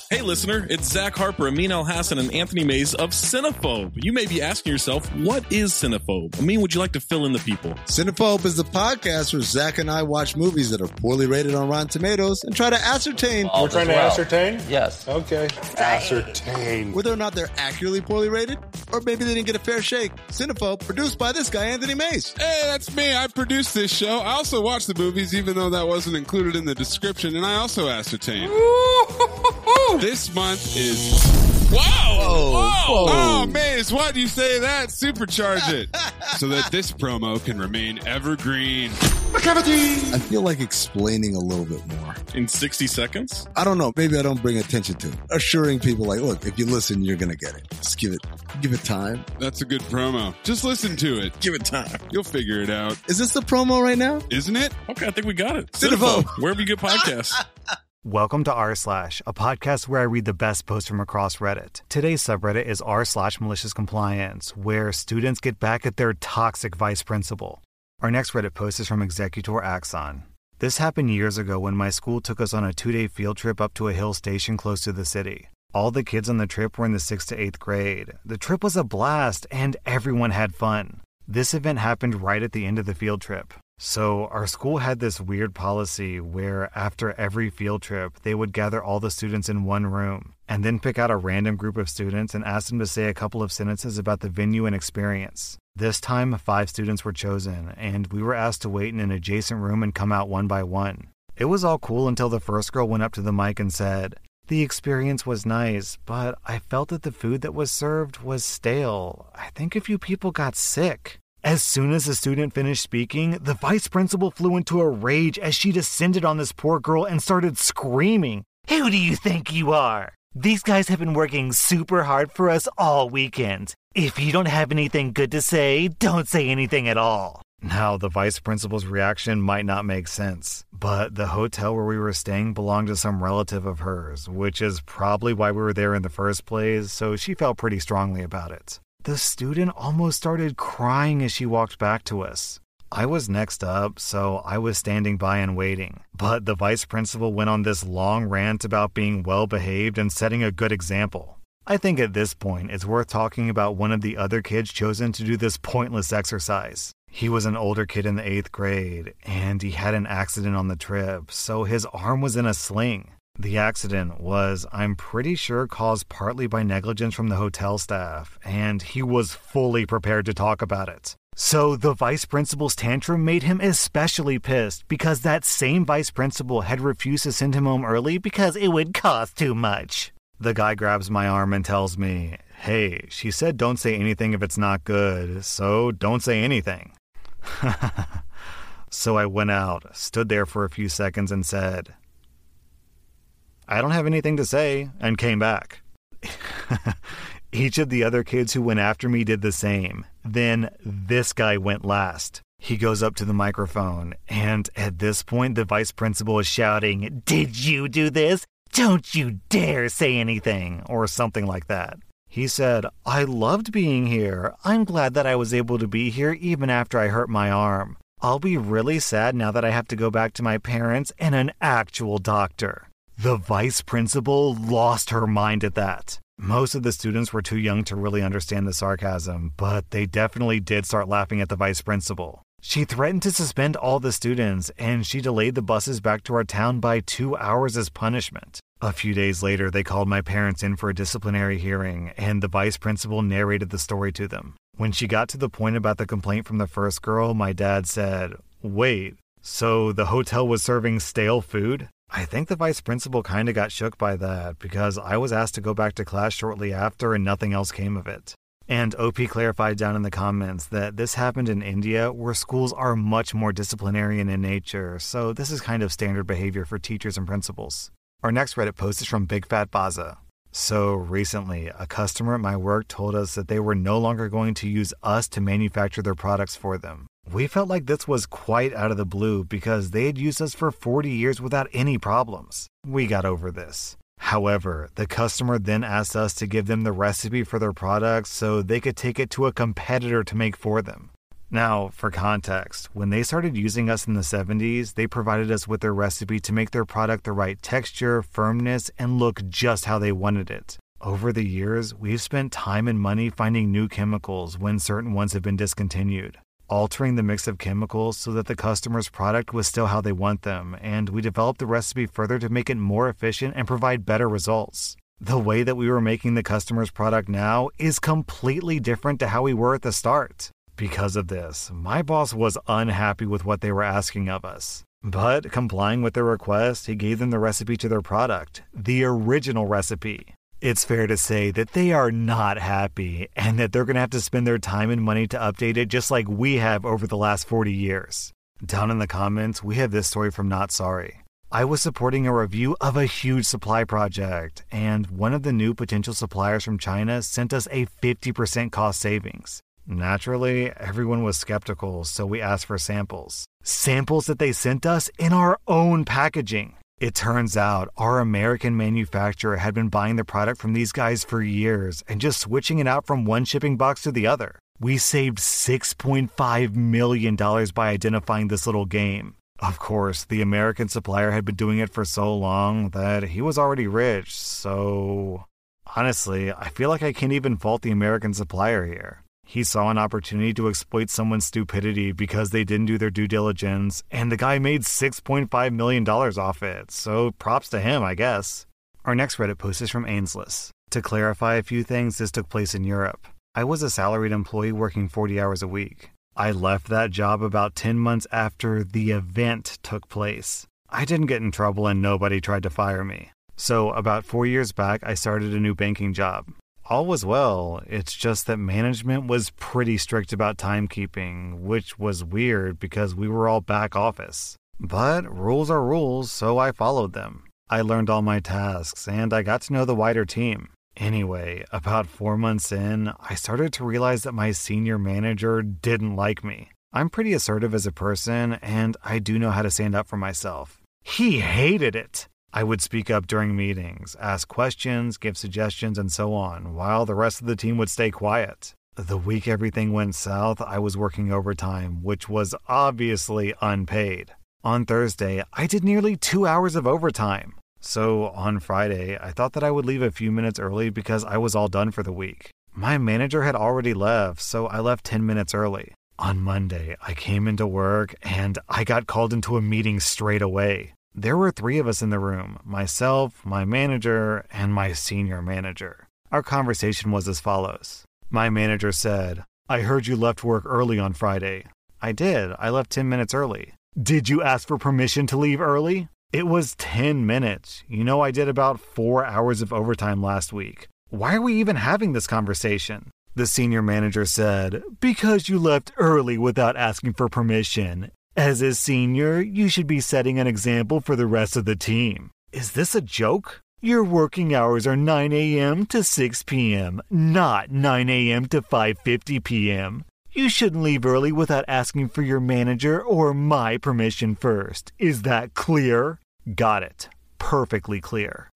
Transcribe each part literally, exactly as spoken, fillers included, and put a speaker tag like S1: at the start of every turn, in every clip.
S1: Hey, listener, it's Zach Harper, Amin Al-Hassan, and Anthony Mays of Cinephobe. You may be asking yourself, what is Cinephobe? Amin, would you like to fill in the people?
S2: Cinephobe is the podcast where Zach and I watch movies that are poorly rated on Rotten Tomatoes and try to ascertain...
S3: All
S4: We're trying to
S3: well.
S4: ascertain?
S3: Yes.
S4: Okay. Ascertain.
S2: whether or not they're accurately poorly rated, or maybe they didn't get a fair shake. Cinephobe, produced by this guy, Anthony Mays.
S5: Hey, that's me. I produced this show. I also watch the movies, even though that wasn't included in the description, and I also ascertain. This month is... Whoa!
S2: Whoa.
S5: Whoa!
S2: Whoa.
S5: Oh, Maze, why do you say that? Supercharge it. So that this promo can remain evergreen.
S2: I feel like explaining a little bit more.
S1: In sixty seconds?
S2: I don't know. Maybe I don't bring attention to it. Assuring people like, look, if you listen, you're going to get it. Just give it, give it time.
S5: That's a good promo. Just listen to it.
S1: Give it time.
S5: You'll figure it out.
S2: Is this the promo right now?
S5: Isn't it?
S1: Okay, I think we got it.
S2: Cinephobe.
S1: Wherever you get podcasts.
S6: Welcome to r slash, a podcast where I read the best posts from across Reddit. Today's subreddit is r slash malicious compliance, where students get back at their toxic vice principal. Our next Reddit post is from Executor Axon. This happened years ago when my school took us on a two-day field trip up to a hill station close to the city. All the kids on the trip were in the sixth to eighth grade. The trip was a blast, and everyone had fun. This event happened right at the end of the field trip. So our school had this weird policy where after every field trip, they would gather all the students in one room and then pick out a random group of students and ask them to say a couple of sentences about the venue and experience. This time, five students were chosen, and we were asked to wait in an adjacent room and come out one by one. It was all cool until the first girl went up to the mic and said, "The experience was nice, but I felt that the food that was served was stale. I think a few people got sick." As soon as the student finished speaking, the vice principal flew into a rage as she descended on this poor girl and started screaming, "Who do you think you are? These guys have been working super hard for us all weekend. If you don't have anything good to say, don't say anything at all." Now, the vice principal's reaction might not make sense, but the hotel where we were staying belonged to some relative of hers, which is probably why we were there in the first place, so she felt pretty strongly about it. The student almost started crying as she walked back to us. I was next up, so I was standing by and waiting. But the vice principal went on this long rant about being well-behaved and setting a good example. I think at this point, it's worth talking about one of the other kids chosen to do this pointless exercise. He was an older kid in the eighth grade, and he had an accident on the trip, so his arm was in a sling. The accident was, I'm pretty sure, caused partly by negligence from the hotel staff, and he was fully prepared to talk about it. So the vice principal's tantrum made him especially pissed because that same vice principal had refused to send him home early because it would cost too much. The guy grabs my arm and tells me, "Hey, she said don't say anything if it's not good, so don't say anything." So I went out, stood there for a few seconds and said, "I don't have anything to say," and came back. Each of the other kids who went after me did the same. Then this guy went last. He goes up to the microphone, and at this point the vice principal is shouting, "Did you do this? Don't you dare say anything," or something like that. He said, "I loved being here. I'm glad that I was able to be here even after I hurt my arm. I'll be really sad now that I have to go back to my parents and an actual doctor." The vice principal lost her mind at that. Most of the students were too young to really understand the sarcasm, but they definitely did start laughing at the vice principal. She threatened to suspend all the students, and she delayed the buses back to our town by two hours as punishment. A few days later, they called my parents in for a disciplinary hearing, and the vice principal narrated the story to them. When she got to the point about the complaint from the first girl, my dad said, "Wait, so the hotel was serving stale food?" I think the vice principal kind of got shook by that because I was asked to go back to class shortly after and nothing else came of it. And O P clarified down in the comments that this happened in India where schools are much more disciplinarian in nature, so this is kind of standard behavior for teachers and principals. Our next Reddit post is from Big Fat Baza. So recently, a customer at my work told us that they were no longer going to use us to manufacture their products for them. We felt like this was quite out of the blue because they had used us for forty years without any problems. We got over this. However, the customer then asked us to give them the recipe for their products so they could take it to a competitor to make for them. Now, for context, when they started using us in the seventies, they provided us with their recipe to make their product the right texture, firmness, and look just how they wanted it. Over the years, we've spent time and money finding new chemicals when certain ones have been discontinued, altering the mix of chemicals so that the customer's product was still how they want them, and we developed the recipe further to make it more efficient and provide better results. The way that we were making the customer's product now is completely different to how we were at the start. Because of this, my boss was unhappy with what they were asking of us. But complying with their request, he gave them the recipe to their product, the original recipe. It's fair to say that they are not happy and that they're going to have to spend their time and money to update it just like we have over the last forty years. Down in the comments, we have this story from Not Sorry. I was supporting a review of a huge supply project, and one of the new potential suppliers from China sent us a fifty percent cost savings. Naturally, everyone was skeptical, so we asked for samples. Samples that they sent us in our own packaging. It turns out our American manufacturer had been buying the product from these guys for years and just switching it out from one shipping box to the other. We saved six point five million dollars by identifying this little game. Of course, the American supplier had been doing it for so long that he was already rich, so honestly, I feel like I can't even fault the American supplier here. He saw an opportunity to exploit someone's stupidity because they didn't do their due diligence, and the guy made six point five million dollars off it, so props to him, I guess. Our next Reddit post is from Ainsless. To clarify a few things, this took place in Europe. I was a salaried employee working forty hours a week. I left that job about ten months after the event took place. I didn't get in trouble and nobody tried to fire me. So about four years back, I started a new banking job. All was well, it's just that management was pretty strict about timekeeping, which was weird because we were all back office. But rules are rules, so I followed them. I learned all my tasks, and I got to know the wider team. Anyway, about four months in, I started to realize that my senior manager didn't like me. I'm pretty assertive as a person, and I do know how to stand up for myself. He hated it! I would speak up during meetings, ask questions, give suggestions, and so on, while the rest of the team would stay quiet. The week everything went south, I was working overtime, which was obviously unpaid. On Thursday, I did nearly two hours of overtime. So on Friday, I thought that I would leave a few minutes early because I was all done for the week. My manager had already left, so I left ten minutes early. On Monday, I came into work and I got called into a meeting straight away. There were three of us in the room, myself, my manager, and my senior manager. Our conversation was as follows. My manager said, "I heard you left work early on Friday." I did. I left ten minutes early. "Did you ask for permission to leave early?" It was ten minutes. You know, I did about four hours of overtime last week. Why are we even having this conversation? The senior manager said, "Because you left early without asking for permission. As a senior, you should be setting an example for the rest of the team." Is this a joke? Your working hours are nine a.m. to six p.m., not nine a.m. to five fifty p.m. You shouldn't leave early without asking for your manager or my permission first. Is that clear? Got it. Perfectly clear.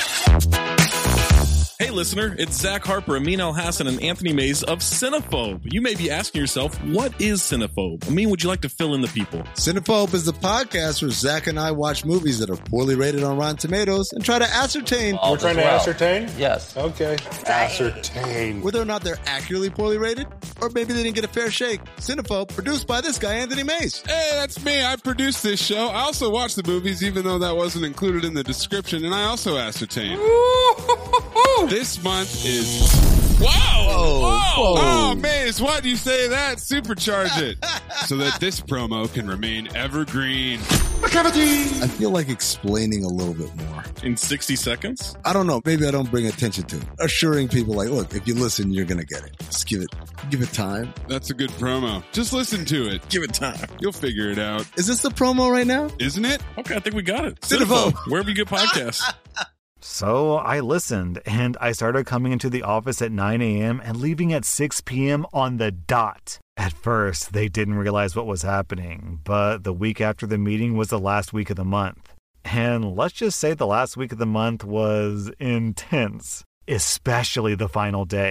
S1: Hey listener, it's Zach Harper, Amin Elhassan, and Anthony Mays of Cinephobe. You may be asking yourself, what is Cinephobe? Amin, would you like to fill in the people?
S2: Cinephobe is the podcast where Zach and I watch movies that are poorly rated on Rotten Tomatoes and try to ascertain...
S4: We're trying to well. ascertain?
S3: Yes.
S4: Okay. Ascertain.
S2: Whether or not they're accurately poorly rated, or maybe they didn't get a fair shake. Cinephobe, produced by this guy, Anthony Mays.
S5: Hey, that's me. I produced this show. I also watch the movies, even though that wasn't included in the description, and I also ascertain. This month is... Whoa!
S2: Whoa.
S5: Whoa! Oh, Maze, why do you say that? Supercharge it. So that this promo can remain evergreen.
S2: I feel like explaining a little bit more.
S1: In sixty seconds?
S2: I don't know. Maybe I don't bring attention to it. Assuring people like, look, if you listen, you're going to get it. Just give it, give it time.
S5: That's a good promo. Just listen to it.
S1: Give it time.
S5: You'll figure it out.
S2: Is this the promo right now?
S5: Isn't it?
S1: Okay, I think we got it.
S2: Cinephobe.
S1: Wherever you get podcasts.
S6: So I listened, and I started coming into the office at nine a.m. and leaving at six p.m. on the dot. At first, they didn't realize what was happening, but the week after the meeting was the last week of the month. And let's just say the last week of the month was intense, especially the final day.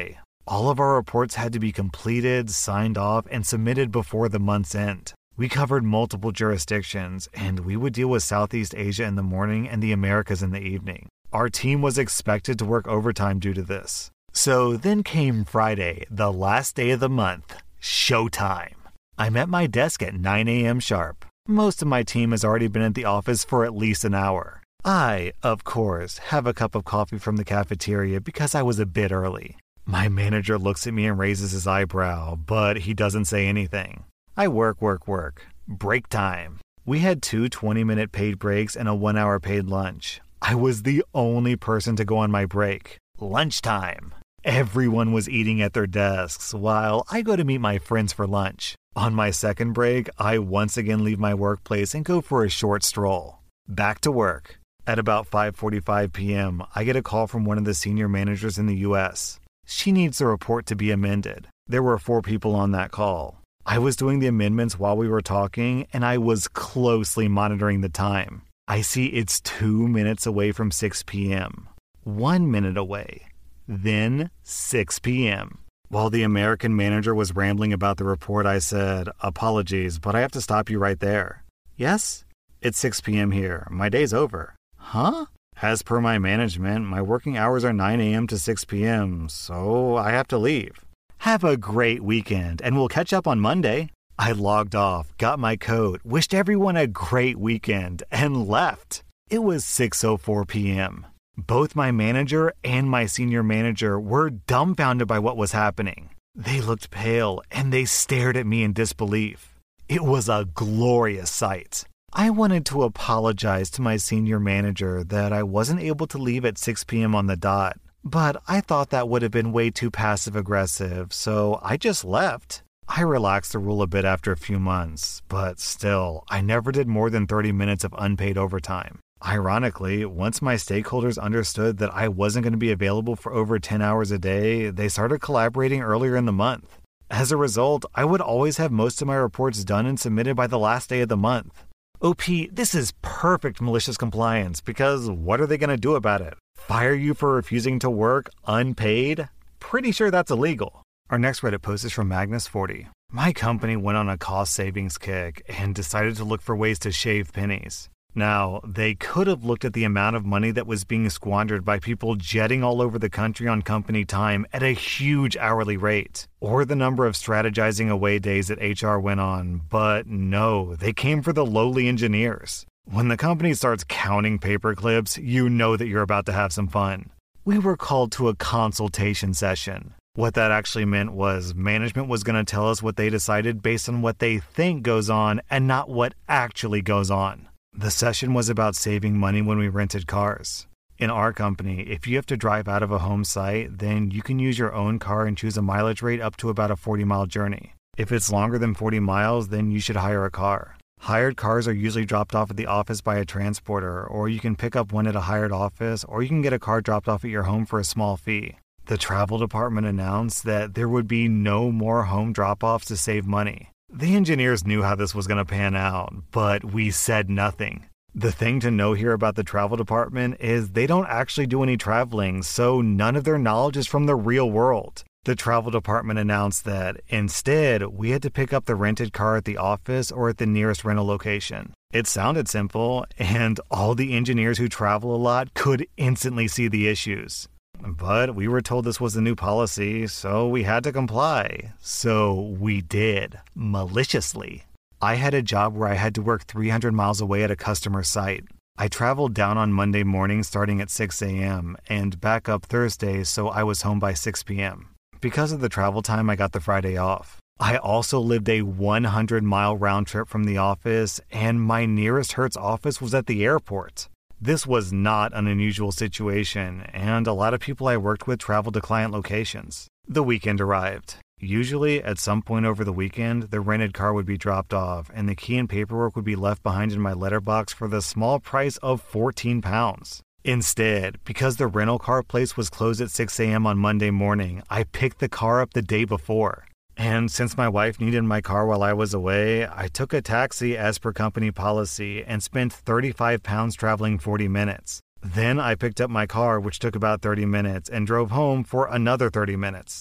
S6: All of our reports had to be completed, signed off, and submitted before the month's end. We covered multiple jurisdictions, and we would deal with Southeast Asia in the morning and the Americas in the evening. Our team was expected to work overtime due to this. So then came Friday, the last day of the month, showtime. I'm at my desk at nine a.m. sharp. Most of my team has already been at the office for at least an hour. I, of course, have a cup of coffee from the cafeteria because I was a bit early. My manager looks at me and raises his eyebrow, but he doesn't say anything. I work, work, work. Break time. We had two twenty-minute paid breaks and a one-hour paid lunch. I was the only person to go on my break. Lunchtime. Everyone was eating at their desks while I go to meet my friends for lunch. On my second break, I once again leave my workplace and go for a short stroll. Back to work. At about five forty-five p.m., I get a call from one of the senior managers in the U S. She needs the report to be amended. There were four people on that call. I was doing the amendments while we were talking, and I was closely monitoring the time. I see it's two minutes away from six p.m. One minute away. Then six p.m. While the American manager was rambling about the report, I said, "Apologies, but I have to stop you right there." "Yes?" "It's six p.m. here. My day's over." "Huh?" "As per my management, my working hours are nine a.m. to six p.m., so I have to leave." "Have a great weekend, and we'll catch up on Monday." I logged off, got my coat, wished everyone a great weekend, and left. It was six oh four p.m. Both my manager and my senior manager were dumbfounded by what was happening. They looked pale, and they stared at me in disbelief. It was a glorious sight. I wanted to apologize to my senior manager that I wasn't able to leave at six p.m. on the dot, but I thought that would have been way too passive-aggressive, so I just left. I relaxed the rule a bit after a few months, but still, I never did more than thirty minutes of unpaid overtime. Ironically, once my stakeholders understood that I wasn't going to be available for over ten hours a day, they started collaborating earlier in the month. As a result, I would always have most of my reports done and submitted by the last day of the month. O P, this is perfect malicious compliance because what are they going to do about it? Fire you for refusing to work unpaid? Pretty sure that's illegal. Our next Reddit post is from Magnus forty. My company went on a cost savings kick and decided to look for ways to shave pennies. Now, they could have looked at the amount of money that was being squandered by people jetting all over the country on company time at a huge hourly rate, or the number of strategizing away days that H R went on, but no, they came for the lowly engineers. When the company starts counting paper clips, you know that you're about to have some fun. We were called to a consultation session. What that actually meant was management was going to tell us what they decided based on what they think goes on and not what actually goes on. The session was about saving money when we rented cars. In our company, if you have to drive out of a home site, then you can use your own car and choose a mileage rate up to about a forty-mile journey. If it's longer than forty miles, then you should hire a car. Hired cars are usually dropped off at the office by a transporter, or you can pick up one at a hired office, or you can get a car dropped off at your home for a small fee. The travel department announced that there would be no more home drop-offs to save money. The engineers knew how this was going to pan out, but we said nothing. The thing to know here about the travel department is they don't actually do any traveling, so none of their knowledge is from the real world. The travel department announced that, instead, we had to pick up the rented car at the office or at the nearest rental location. It sounded simple, and all the engineers who travel a lot could instantly see the issues. But we were told this was the new policy, so we had to comply. So we did, maliciously. I had a job where I had to work three hundred miles away at a customer site. I traveled down on Monday morning starting at six a.m. and back up Thursday, so I was home by six p.m. Because of the travel time, I got the Friday off. I also lived a one hundred mile round trip from the office, and my nearest Hertz office was at the airport. This was not an unusual situation, and a lot of people I worked with traveled to client locations. The weekend arrived. Usually, at some point over the weekend, the rented car would be dropped off, and the key and paperwork would be left behind in my letterbox for the small price of fourteen pounds. Instead, because the rental car place was closed at six a.m. on Monday morning, I picked the car up the day before. And since my wife needed my car while I was away, I took a taxi as per company policy and spent thirty-five pounds traveling forty minutes. Then I picked up my car, which took about thirty minutes, and drove home for another thirty minutes.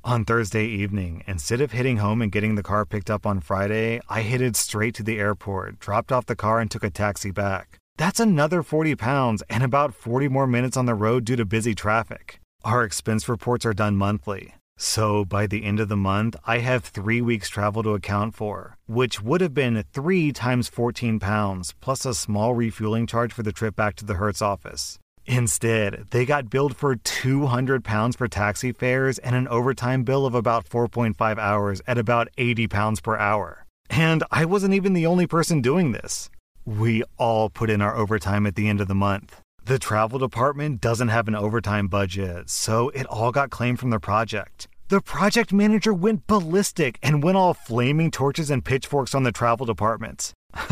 S6: On Thursday evening, instead of hitting home and getting the car picked up on Friday, I headed straight to the airport, dropped off the car, and took a taxi back. That's another forty pounds and about forty more minutes on the road due to busy traffic. Our expense reports are done monthly. So by the end of the month, I have three weeks travel to account for, which would have been three times fourteen pounds, plus a small refueling charge for the trip back to the Hertz office. Instead, they got billed for two hundred pounds for taxi fares and an overtime bill of about four point five hours at about eighty pounds per hour. And I wasn't even the only person doing this. We all put in our overtime at the end of the month. The travel department doesn't have an overtime budget, so it all got claimed from the project. The project manager went ballistic and went all flaming torches and pitchforks on the travel department.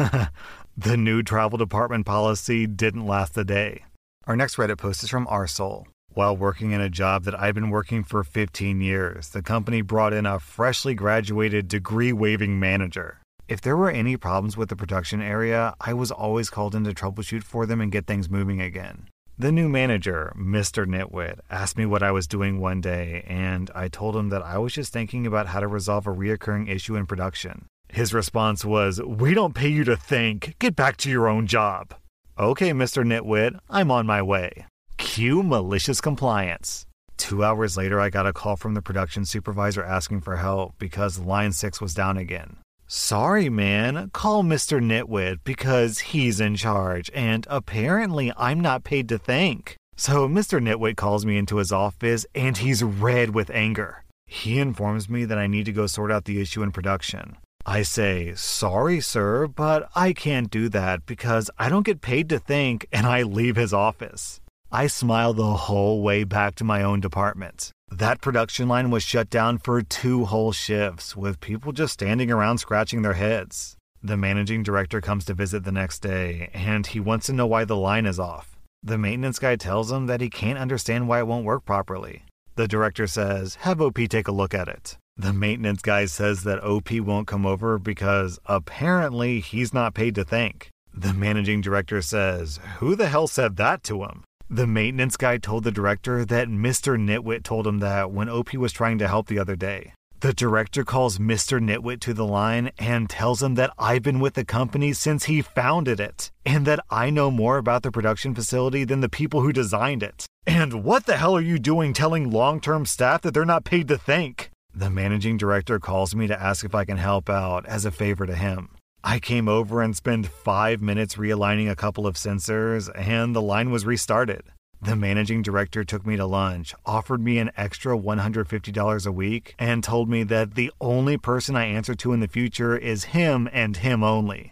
S6: The new travel department policy didn't last a day. Our next Reddit post is from Arsol. While working in a job that I've been working for fifteen years, the company brought in a freshly graduated degree-waiving manager. If there were any problems with the production area, I was always called in to troubleshoot for them and get things moving again. The new manager, Mister Nitwit, asked me what I was doing one day, and I told him that I was just thinking about how to resolve a reoccurring issue in production. His response was, "We don't pay you to think. Get back to your own job." Okay, Mister Nitwit, I'm on my way. Cue malicious compliance. Two hours later, I got a call from the production supervisor asking for help because line six was down again. Sorry, man, call Mister Nitwit because he's in charge, and apparently I'm not paid to think. So Mister Nitwit calls me into his office, and he's red with anger. He informs me that I need to go sort out the issue in production. I say, sorry, sir, but I can't do that because I don't get paid to think, and I leave his office. I smile the whole way back to my own department. That production line was shut down for two whole shifts, with people just standing around scratching their heads. The managing director comes to visit the next day, and he wants to know why the line is off. The maintenance guy tells him that he can't understand why it won't work properly. The director says, have O P take a look at it. The maintenance guy says that O P won't come over because apparently he's not paid to think. The managing director says, who the hell said that to him? The maintenance guy told the director that Mister Nitwit told him that when O P was trying to help the other day. The director calls Mister Nitwit to the line and tells him that I've been with the company since he founded it, and that I know more about the production facility than the people who designed it. And what the hell are you doing telling long-term staff that they're not paid to think? The managing director calls me to ask if I can help out as a favor to him. I came over and spent five minutes realigning a couple of sensors, and the line was restarted. The managing director took me to lunch, offered me an extra one hundred fifty dollars a week, and told me that the only person I answer to in the future is him and him only.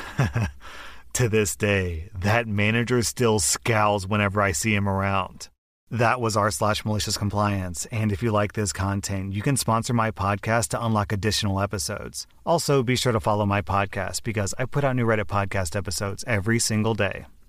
S6: To this day, that manager still scowls whenever I see him around. That was r slash malicious compliance, and if you like this content, you can sponsor my podcast to unlock additional episodes. Also, be sure to follow my podcast because I put out new Reddit podcast episodes every single day.